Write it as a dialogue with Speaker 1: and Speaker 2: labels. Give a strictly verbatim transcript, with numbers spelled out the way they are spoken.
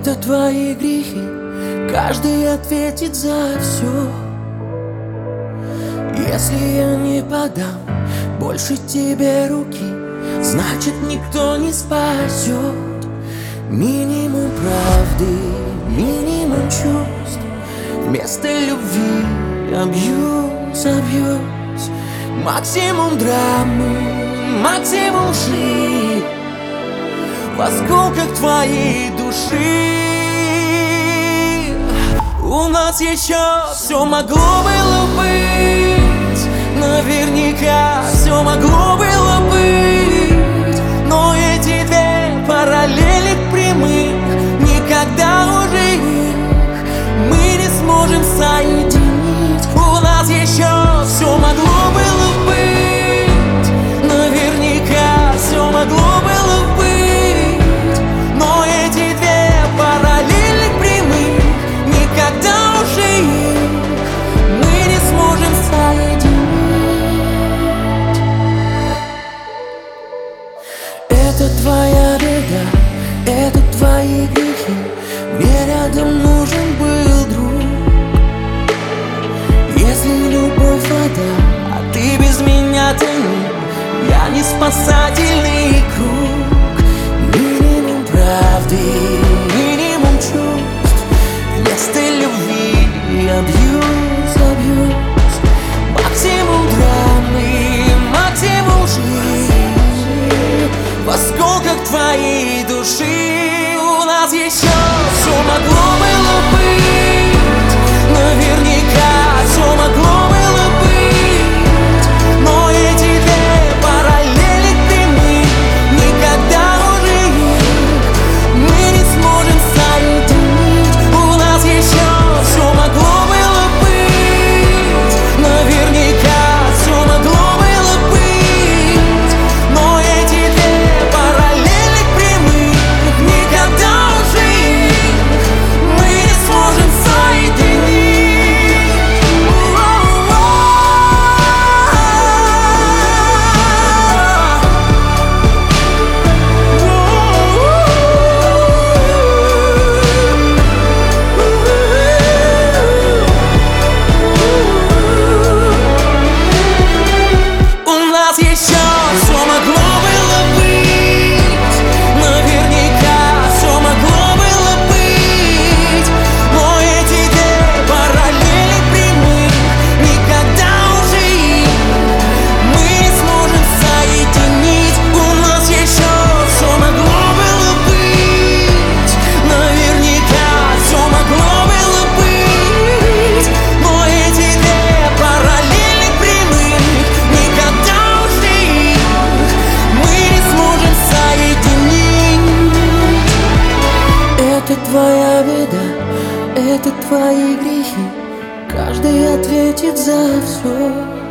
Speaker 1: Это твои грехи, каждый ответит за все. Если я не подам больше тебе руки, значит никто не спасет. Минимум правды, минимум чувств, вместо любви абьюз, абьюз. Максимум драмы, максимум лжи в осколках твоей души. У нас еще все могло было быть, наверняка все могло было быть, но эти две параллели прямых, никогда уже их мы не сможем соединить. У нас еще все могло было быть, наверняка все могло было быть, но эти две параллели прямых, никогда уже их мы не сможем соединить. Это твоя беда, это твои грехи, мне рядом нужен был друг. Если любовь вода, а ты без меня тони, я не спасательный круг. Минимум правды, минимум чувств, вместо любви абьюз, абьюз. Максимум драмы, максимум лжи в осколках твоей души. У нас еще все могло было быть, наверняка все могло было быть, но эти две параллели прямых, никогда уже их мы не сможем соединить. У нас еще все могло было быть, наверняка все могло было быть, но эти две параллели прямых, никогда уже их мы не сможем соединить. У нас еще все могло было быть, наверняка все могло было быть, но эти две параллели прямых, никогда уже их мы не сможем соединить. У нас еще все могло было быть, наверняка все могло было быть, но эти две параллели прямых, никогда уже их мы не сможем соединить. Это твоя беда, это твои грехи, каждый ответит за все.